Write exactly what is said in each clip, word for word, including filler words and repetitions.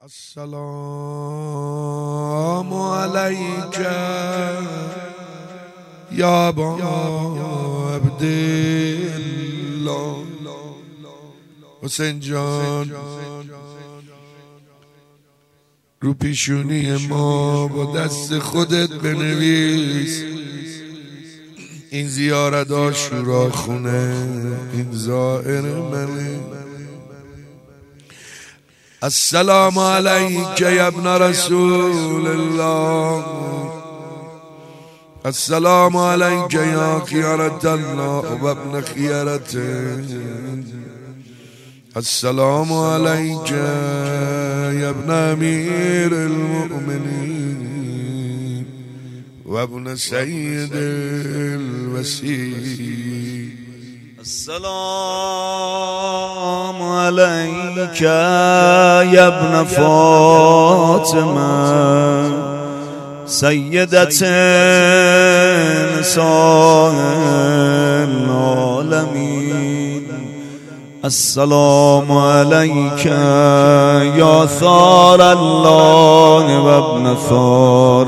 السلام عليك يا أبا عبد الله. حسین جان رو پیشونی ما با دست خودت بنویس این زیارت عاشورا خونه، این زائر منه. السلام عليك يا ابن رسول الله. السلام عليك يا خيرة الله وابن خيرته. السلام عليك يا ابن أمير المؤمنين وابن سيد الوسيل. السلام عليك يا ابن فاطمة سيدة نساء العالمين. السلام عليك يا ثار الله وابن ثار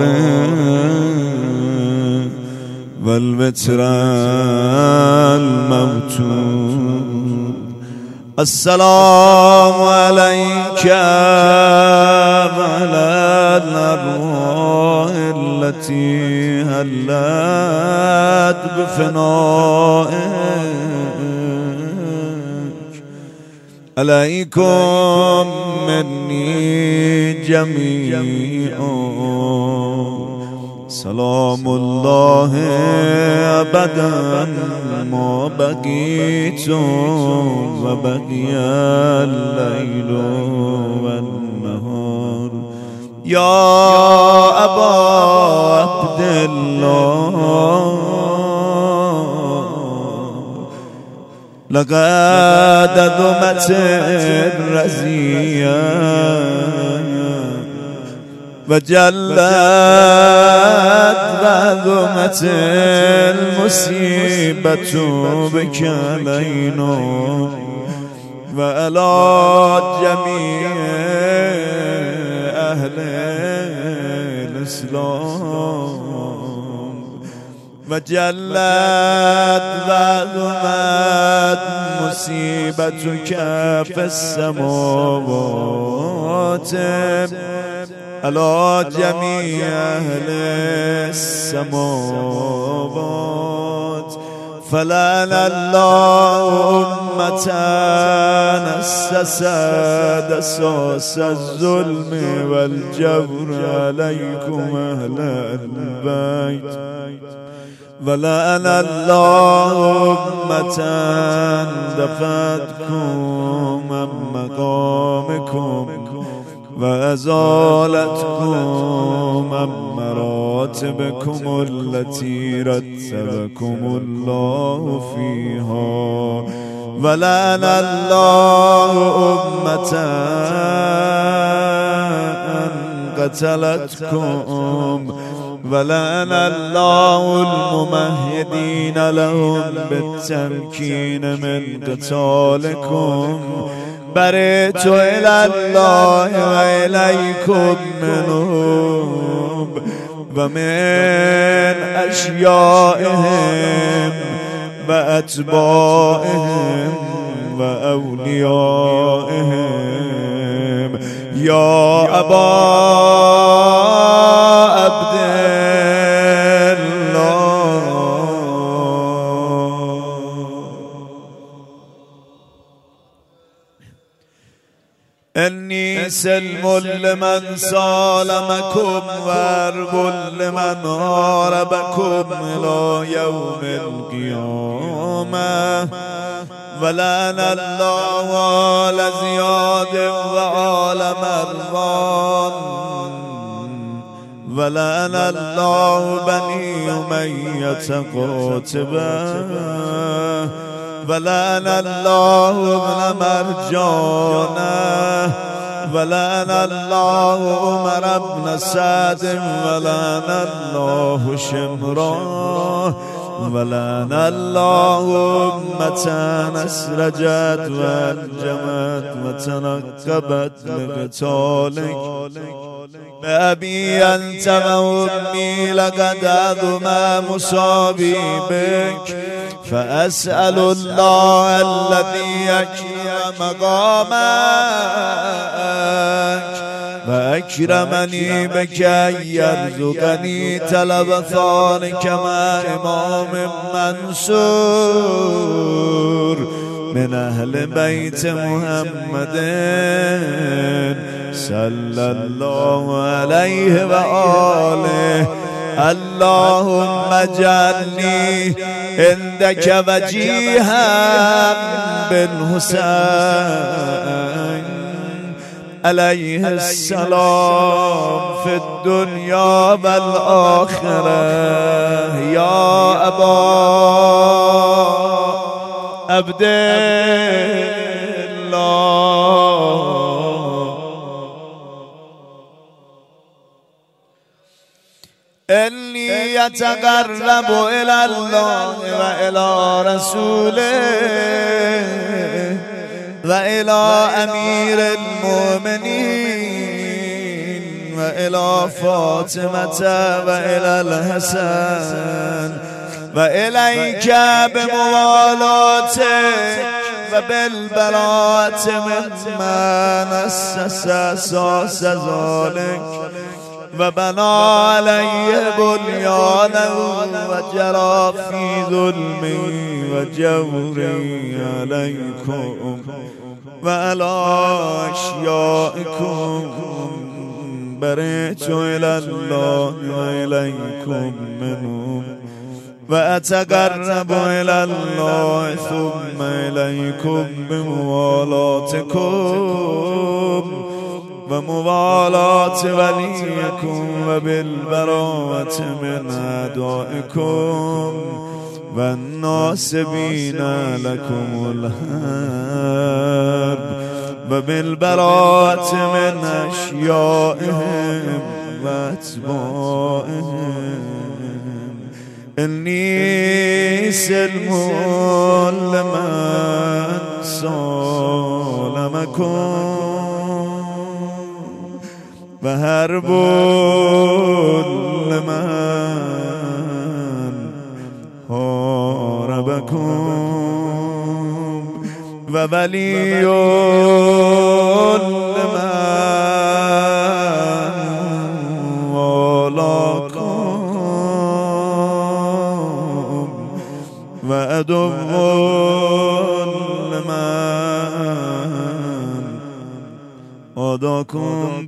والبتر الموتود. السلام عليك وعلى الأرواح التي هلت بفنائك. عليكم مني جميعا سلام الله أبدا ما بقيت وبقي الليل والنهار. يا أبا عبد الله لقد ذمت الرزية وجلت وذمت المصيبة بك علينا وعلى جميع أهل الإسلام. وجلت وذمت مصيبتك في السماوات على جميع أهل السماوات. فلعن الله أمة أسست أساس الظلم والجور عليكم أهل البيت. ولعن الله أمة دفعتكم عن مقامكم وأزالتكم عن مراتبكم التي رتبكم الله فيها. ولعن الله أمة قتلتكم ولعن الله الممهدين لهم بالتمكين من قتالكم. برئت إلى الله وإليكم منهم ومن أشيائهم وأتباعهم وأوليائهم. يا أبا عبد إني سلم لمن سالمكم وارب لمن هاربكم إلى يوم القيامة. ولعن الله آل زياد وآل مروان. ولعن الله بني أمية قاتبا. ولعن الله ابن مرجانه. ولعن الله عمر بن سعد. ولعن الله شمران. ولعن الله أمة أسرجت وأنجمت وتنقبت لقتالك بأبي أنت وأمي لقد عظم مصابي بك فأسأل الله الذي يكرم مقامك وأكرمني بك أن يرزقني طلب ثانك مع إمام منصور من أهل بيت محمد صلى الله عليه وآله. اللهم اجعلني عندك وجيها بالحسين عليه السلام في الدنيا والآخرة يا أبا عبد الله. إني يتقرب إلى الله وإلى رسوله وإلى أمير المؤمنين وإلى فاطمة وإلى الحسن وإليك بموالاتك وبالبراءة ممن أسس أساس ذلك وبنى عليه بنيانه وجرى في ظلمي وجوري عليكم وعلى أشيائكم برئت إلى الله وإليكم منهم وأتقرب إلى الله ثم إليكم بموالاتكم وموالاة وليكم وبالبراءة من أعدائكم والناصبين لكم الحرب وبالبراءة من أشيائهم وأتباعهم. إني سلم لمن صالمكم وحرب لمن حاربكم وولي لمن والاكم وعدو لمن عاداكم.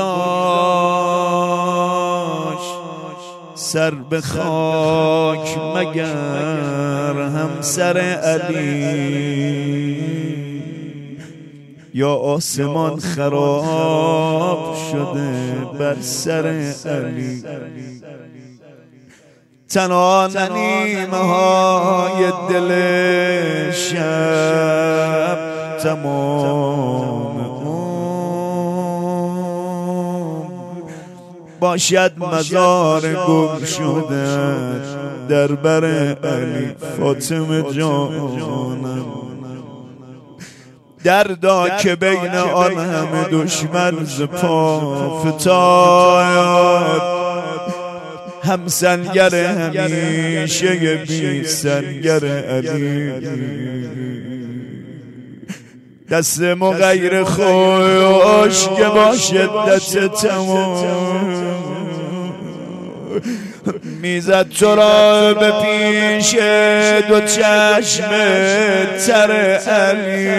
بگذاش سر به خاک مگر همسر علی یا آسمان خراب شده بر سر علی. تنها نیمه های دل شب تمام باشد مزار گم شده در بر علی. فاطمه جانم دردا که بین آن همه دشمن ز پا فتاد هم سنگر همیشه بی سنگر علی. دست مغیر خوش که با شدت تمام میزد تو را به پیش دو چشم تر علی.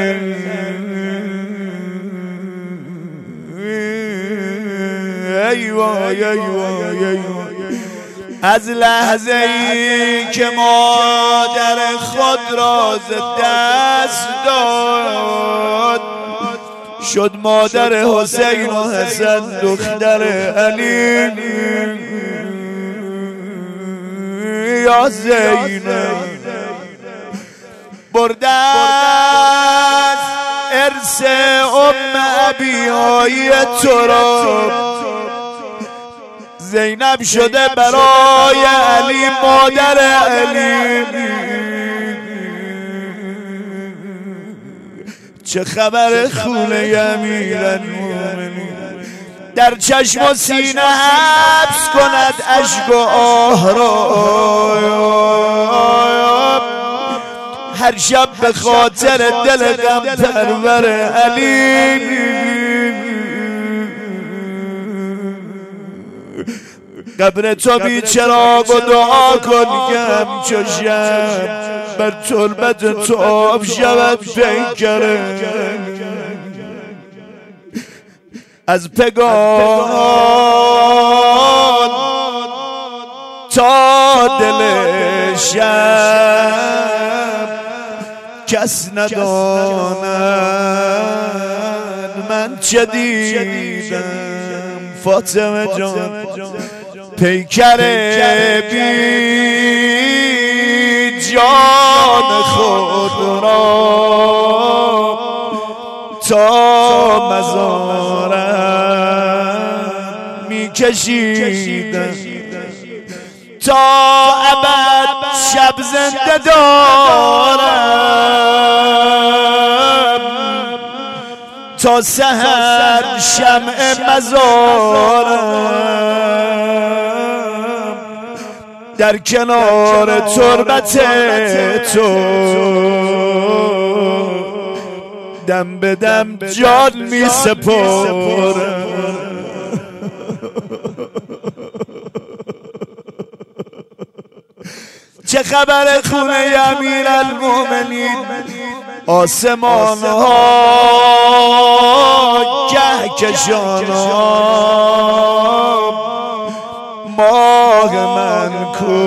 ای وای ای وای ای وای از لحظه ای که مادر خود را ز دست داد شد مادر حسین و حسن دختر علی. یا زینب برده از ارث ام ابی های تو را زینب شده برای علی مادر علی. چه خبر خونه امیرالمومنین؟ در چشم و سینه حبس کند اشک و آه را، هر شب به خاطر دل غم پرور علی. قبر تو بی چراغ و دعا کن که همچو شب بر تربت تو آب شود پیکره. از پگان تا دل شب کس نداند من چه دیدم. فاطمه جان پیکر بی جان خود را تا مزارم می کشیدم، تا ابد شب زنده دارم، تا سحر شمع مزارم در کنار تربت تو دم به دم جان می سپارم. چه خبر خونه امیرالمومنین؟ آسمان ها کهکشان ها ماه من کو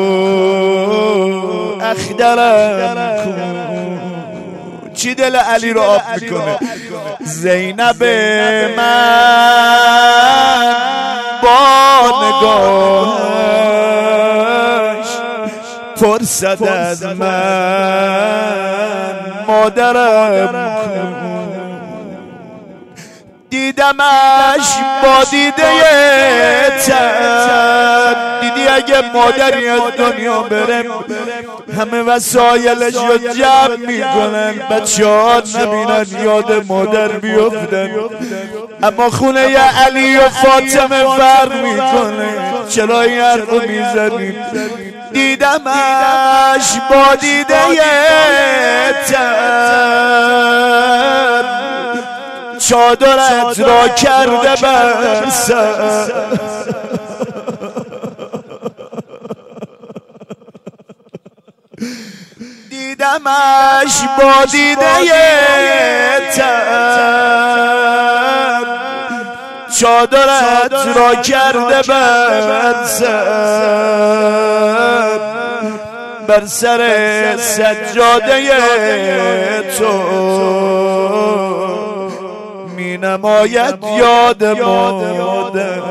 اخدرم کو. چی دل علی رو آب میکنه؟ زینب من با نگاهش پرسد از من مادرم کو. دیدمش با دیده تن. دیدی اگه مادری از دنیا بره همه وسایلش رو جمع میکنن، بچه ها نبینن یاد مادر بیفتن، اما خونه ی علی و فاطمه فرق میکنه. چرا این حرف رو میزنیم؟ دیدمش با دیده تن، چادرت را کرده بر سر. دیدمش با دیده تن، چادرت را کرده بر سر، بر سر سجاده تو می نماید یاد مادر.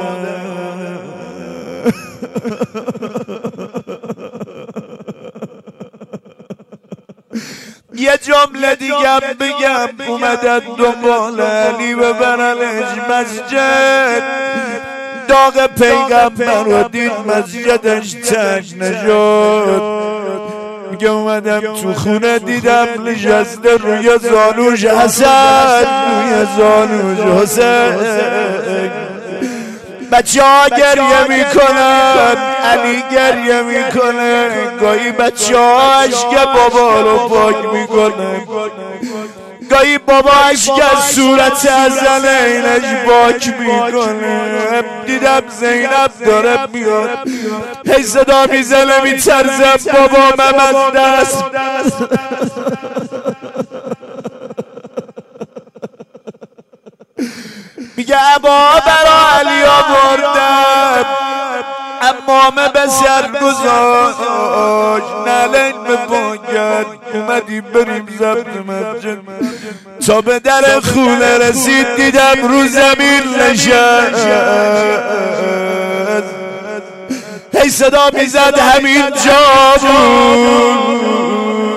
یه جمله دیگم بگم، اومدن دنبال علی ببرنش مسجد، داغ پیغمبر رو دید مسجدش تنگ نشد. میگه اومدم تو خونه دیدم نشسته روی زانوش حسن، روی زانوش حسن. بچه ها گریه میکنن، علی گریه میکنه، گاهی بچه ها عشق بابا رو پاک میکنن، گاهی بابا عشق از صورت حسن اینش پاک میکنه. دیدم زینب داره میاد، هی صدا میزنه میترزه بابا من از دست. میگه ابا برا علی آوردم، امامه به سر گذاشت، نلین به پاکت اومدیم بریم ضبط مسجد. تا به در خونه رسید دیدم رو زمین نشست، هی صدا میزد همین جا بود.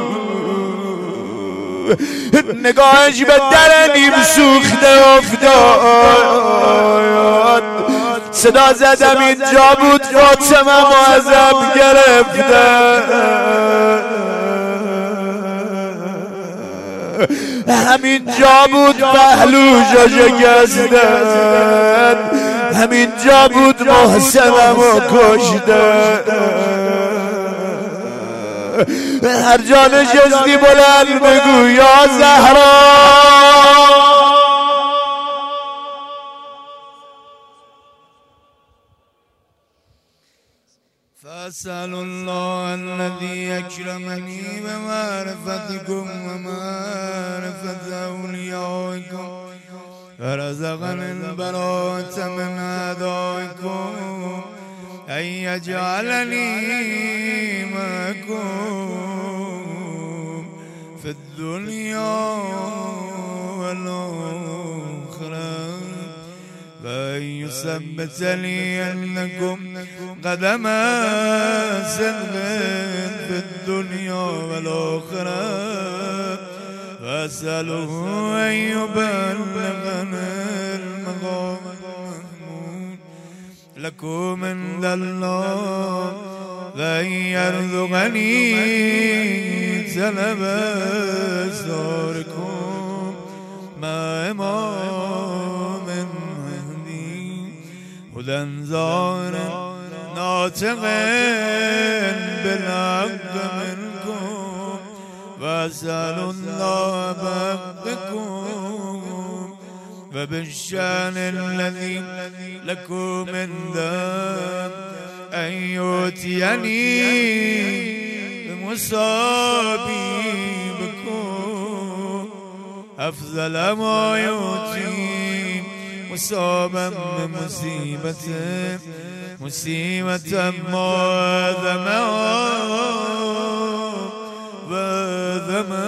نگاهش به در نیم سوخته افتاد، صدا زدم اینجا بود فاطمه معظم گرفتن، همین جا بود پهلوشو شکستن، همین جا بود محسنمو کشتن. هر جا نشستی بلند بگو یا زهرا. فأسأل الله الذي أكرمني بمعرفتكم ومعرفة أوليائكم ورزقني البراءة من أعدائكم أن يجعلني معكم في الدنيا والآخرة وأن يثبت لي أنكم قدم صدق في الدنيا والآخرة وأسأله أن يبلغني المقام المحمود لكم عند الله وأن يرزقني سلب أسراركم مع إمام هدى ظاهر ناطق بالحق منكم وأسأل الله بحقكم وبالشأن الذي لكم عندهم أن يؤتيني بمصابيبكم أفضل ما يؤتي مصابا من مصيبته مصيبة ما ذمه وذمه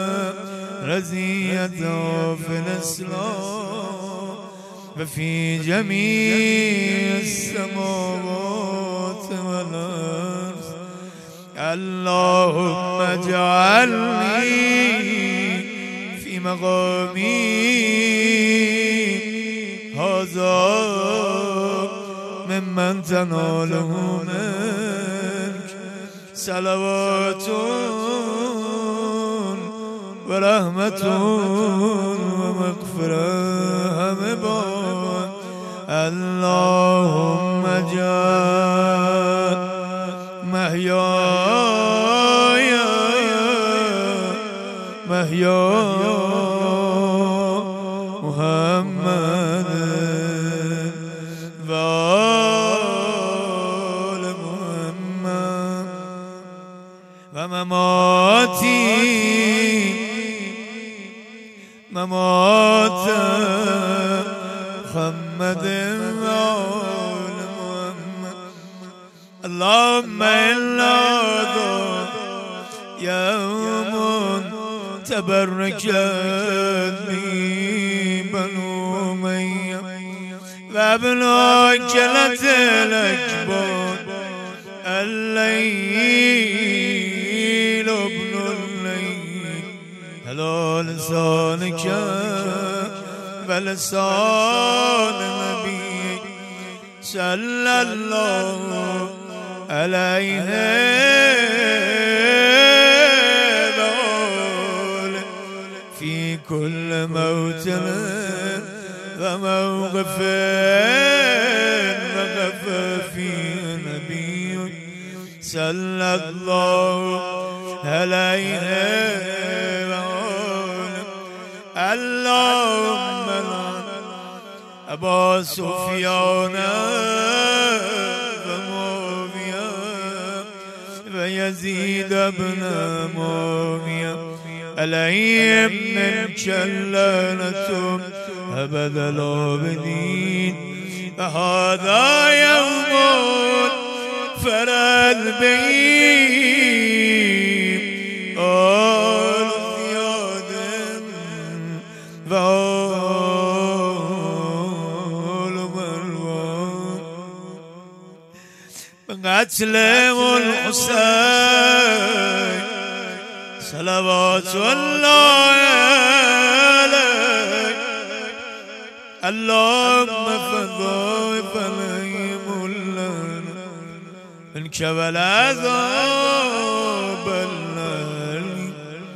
رزيته في الإسلام وفي جميع السماوات والأرض. اللهم اجعلني في مقامي هذا ممن تناله منك صلوات ورحمة ومغفرة همه باد. اللهم اجعل محیای محیای محمد و آل محمد و مماتی ممات محمد و آل محمد. اللهم إلا يوم تبركت به بنو أمية وابن عقلة الأكبر الليل ابن الليل على لسانك ولسان نبيك صلى الله عليه في كل موطن وموقف وقف فيه نبيك صلى الله عليه اللهم أبا سفيان ومعاوية ويزيد بن معاوية عليهم الجلالة أبد العابدين. وهذا يوم فرد به آل زياد وآل مروان بقتل الحسين صلوات الله عليه. اللهم فضائف عليه عنك والعذاب الأليم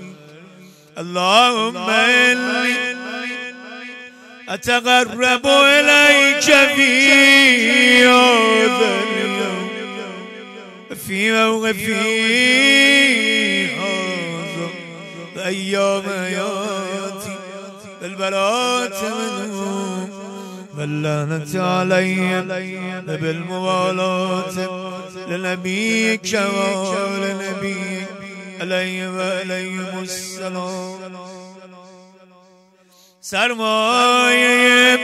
اللهم إني أتقرب إليك في هذا اليوم في موقفي هذا أيام ياتي البلاء منهم واللعنة عليهم بالموالاة لنبيك ولنبيك عليه وعليهم السلام سرمایه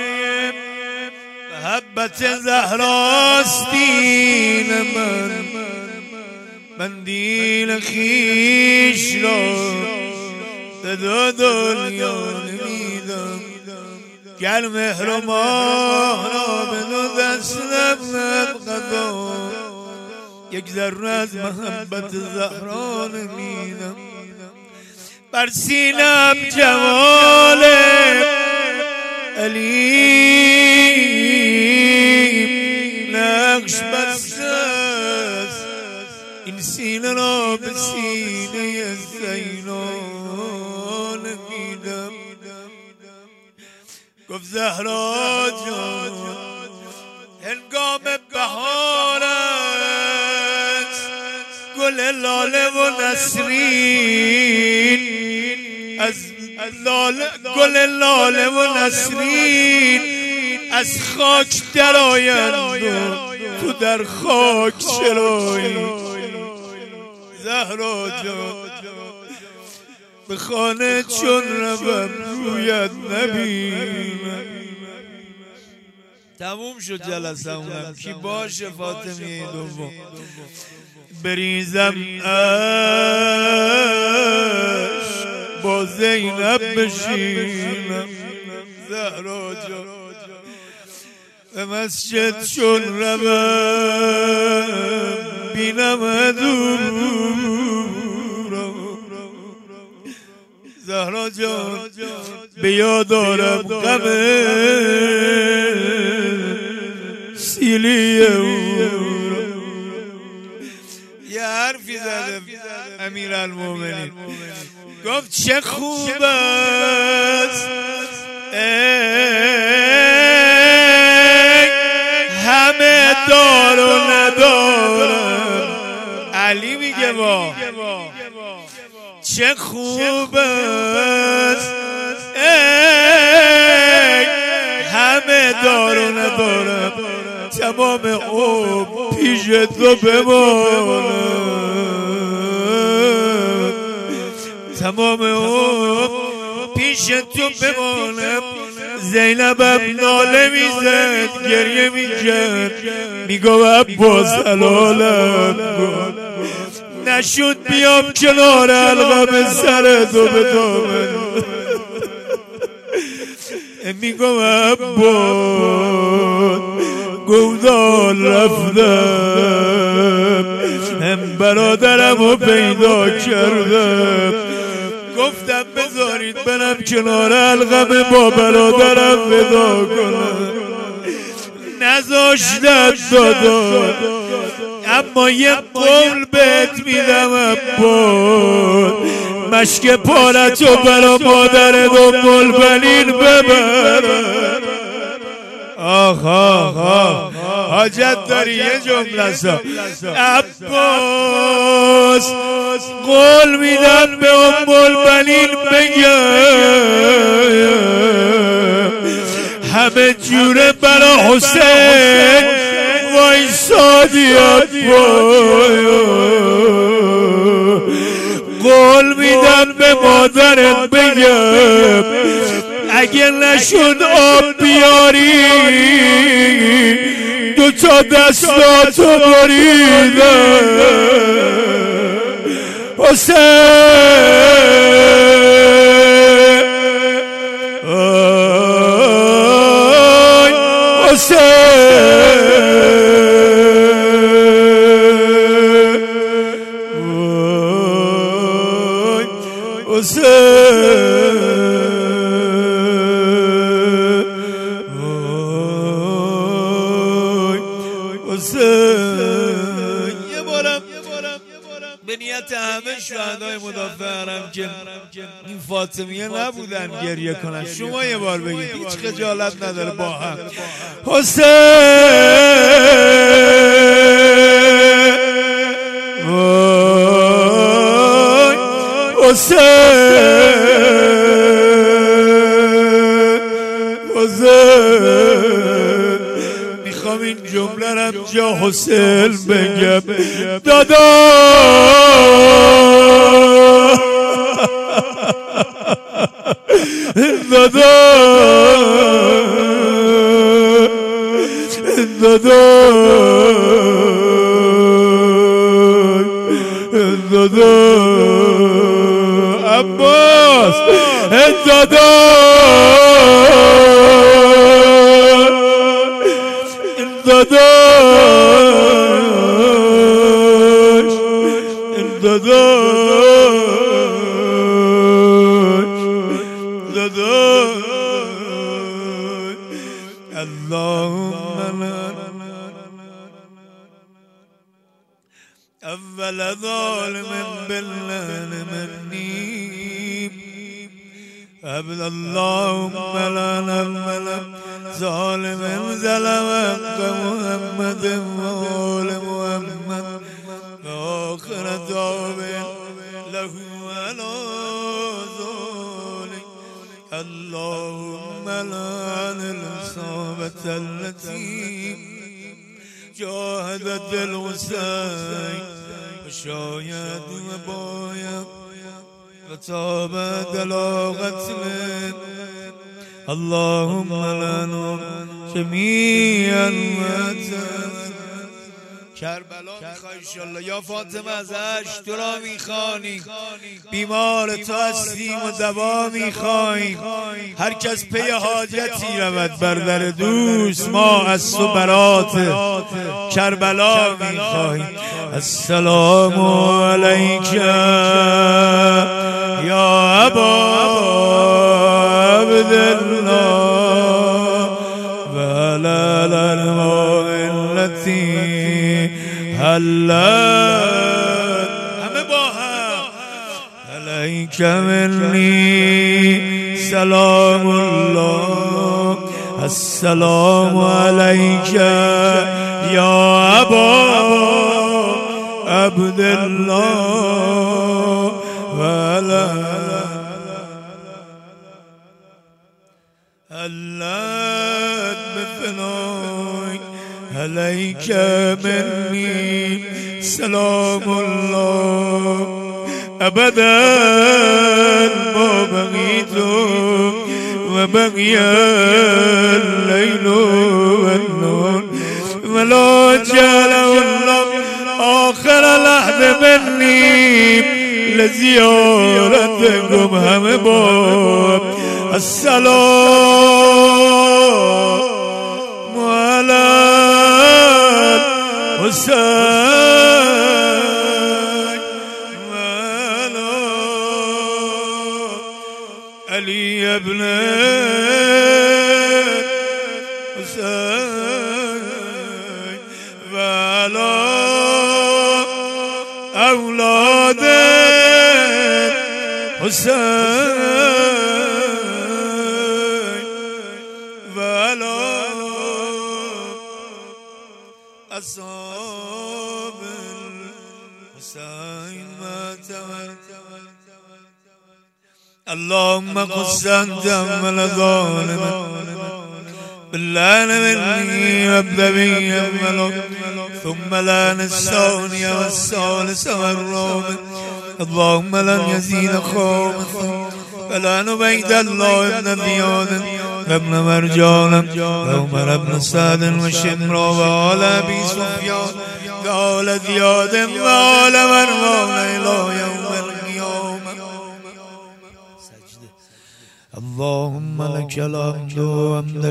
محبت زهراستین من مندیل خیش را دو دنیا نمیدم گر مهر و ماه را به دو دستم نقدم یک ذره از محبت زهرا نمیدم بر سینم جمال علیم نقش بسته است این سینه را به سینه زینان میدم گفت زهرا جان هنگام بهار است گل لاله و نسرین از لاله گل لاله و نسرین از خاک درآیند تو در خاک چرایی زهرا جان به خانه چون روم رویت نبینم تموم شد جلسه اونم کی باشه فاطمیه دوم بریزم عشق با زینب بشینم زهرا جان به مسجد چون روم بینم دورم زهرا جان به یاد آرم غم سیلی یه حرفی زده امیرالمومنین گفت چه خوب است همه دار و ندارم علی میگه با چه خوب است همه دار و ندارم تمام عمر پیش تو بمانم تمام عمر پیش تو بمانم زینبم ناله میزد گریه میکرد میگو عباس حلالم کن نشد بیام کنار حلقم سر تو به دامن میگو عباس گودال رفتم هم برادرم رو پیدا کردم گفتم بذارید برم کنار حلقم با برادرم ودا کنم نذاشتم دادا اما یه قول بهت میدم عباس مشک پارتو برا مادر دنبال بنین ببرم آخ آخ آخ حاجت داری یه جمله سا عباس قول میدم به ام البنین بگم همه جوره برا حسین وایسادی عباس قول میدم به مادرت بگم اگه نشد آب بیاری دو تا دستاتو بریدم حسین آی حسین نیت همه شهدای مدافع حرم که این فاطمیه نبودن گریه کنن. شما یه بار بگید، هیچ خجالت نداره با هم. حسین حسین حسین میخوام این جمله رم جا حسین بگم. دادا دادا دادا دادا عباس دادا دادا دادا دادا اللهم اول ظالم بالله مني عبد اللهم لا نمل ظالم ظلم محمد وآل محمد آخر دعوة له على ذلك. اللهم لعن الإصابة التي جاهدت الحسين وشاید و باید و تابت على قتله. اللهم لعنهم جميعا کربلا میخوای انشالله یا فاطمه از عشق تو را میخوانی، بیمار تو هستیم و دوا میخوایم. هر کس پی حاجتی رود بر در دوست، ما از تو برات کربلا میخوایم. السلام علیک یا ابا عبدالله و علی الارواح التي هلت همه با هم علیک منی سلام الله. السلام علیک یا ابا عبدالله و علی هلت بفنای علیک منی سلام الله ابدا ما بقیت و بقی اللیل و النهار ولا جعل الله آخر لحظ منی لزیارتکم همه با السلام علی حسین و علی علی ابن حسین و علی اولاد حسین و علی اصحاب الحسین و تول. اللهم قص انت من ظالم بالله مني وابدا بي الملك ثم لان الثانية والثالثة والرابع. اللهم لن يزيد خوفا فلا نبيد الله ابن زياد ابن مرجان وعمر ابن سعد وشمرا وآل أبي سفيان وآل زياد وآل مروان إلى يوم القيامة. اللهم لك الحمد وحمد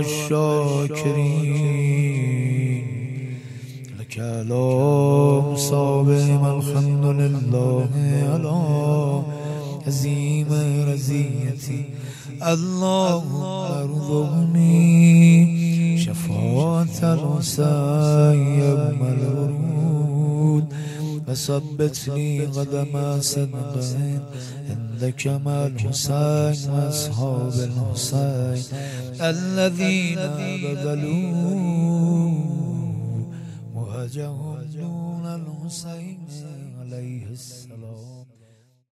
الشاكرين لك الحمد صابم الحمد لله على عظيم رزيتي. اللهم ارزقني شفاعة الحسين يوم الورود وثبتني قدم صدق عندك مع الحسين وأصحاب الحسين الذين بذلوا وهجهم دون الحسين عليه السلام.